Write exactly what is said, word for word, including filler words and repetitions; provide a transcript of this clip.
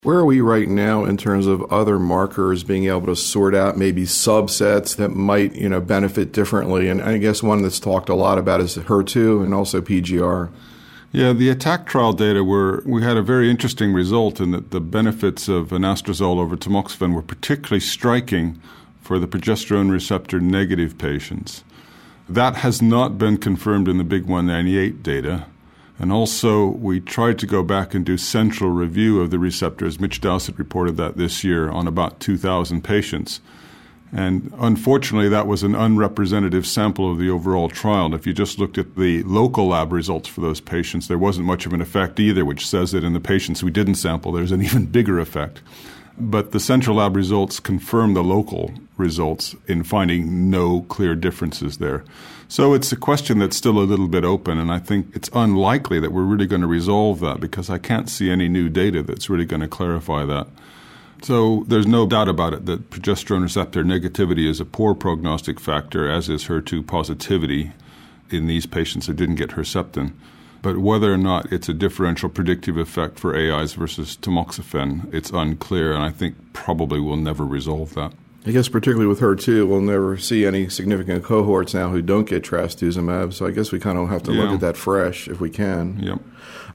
Where are we right now in terms of other markers being able to sort out maybe subsets that might, you know, benefit differently? And I guess one that's talked a lot about is H E R two and also P G R. Yeah, the ATTACK trial data were, we had a very interesting result in that the benefits of anastrozole over tamoxifen were particularly striking for the progesterone receptor negative patients. That has not been confirmed in the Big one ninety-eight data. And also, we tried to go back and do central review of the receptors. Mitch Dowsett reported that this year on about two thousand patients. And unfortunately, that was an unrepresentative sample of the overall trial. And if you just looked at the local lab results for those patients, there wasn't much of an effect either, which says that in the patients we didn't sample, there's an even bigger effect. But the central lab results confirm the local results in finding no clear differences there. So it's a question that's still a little bit open, and I think it's unlikely that we're really going to resolve that because I can't see any new data that's really going to clarify that. So there's no doubt about it that progesterone receptor negativity is a poor prognostic factor, as is H E R two positivity in these patients that didn't get Herceptin. But whether or not it's a differential predictive effect for A Is versus tamoxifen, it's unclear, and I think probably we'll never resolve that. I guess particularly with H E R two, we'll never see any significant cohorts now who don't get trastuzumab, so I guess we kind of have to yeah. look at that fresh if we can. Yep.